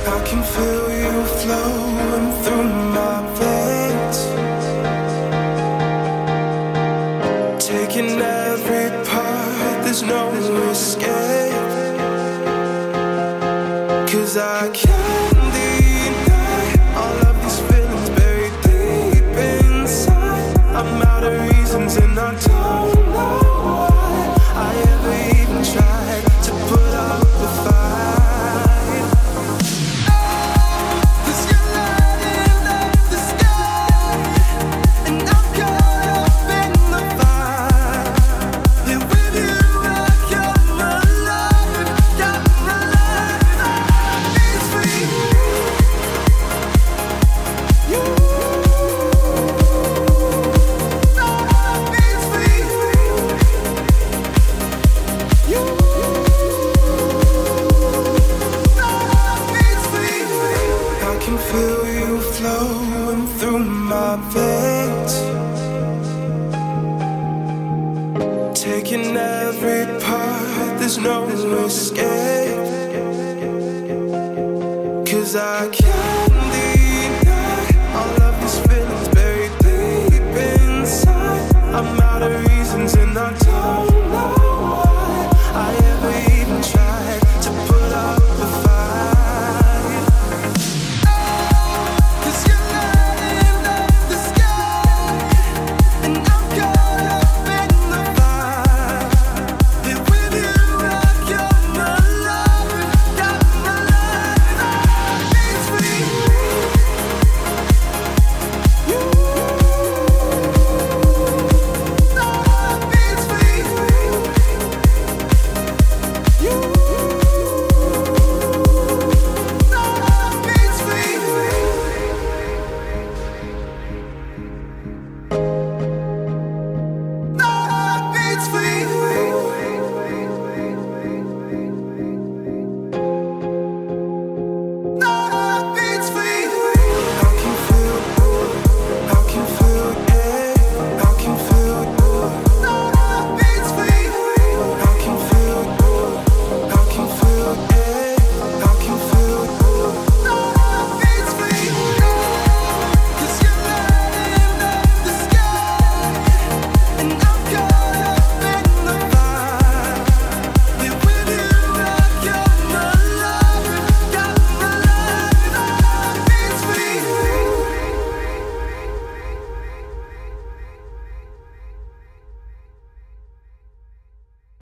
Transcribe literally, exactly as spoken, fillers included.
I can feel you flowing through my veins, taking every part, there's no escape. 'Cause I can't deny all of these feelings buried deep inside. I'm out of reasons and I don't know why I ever even tried to put up the fight. 'Cause you're lighting up the sky, and I'm caught up in the fire. And with you I come alive, come alive. It's free. You. I can feel you flowing through my veins, taking every part, there's no escape. 'Cause I can't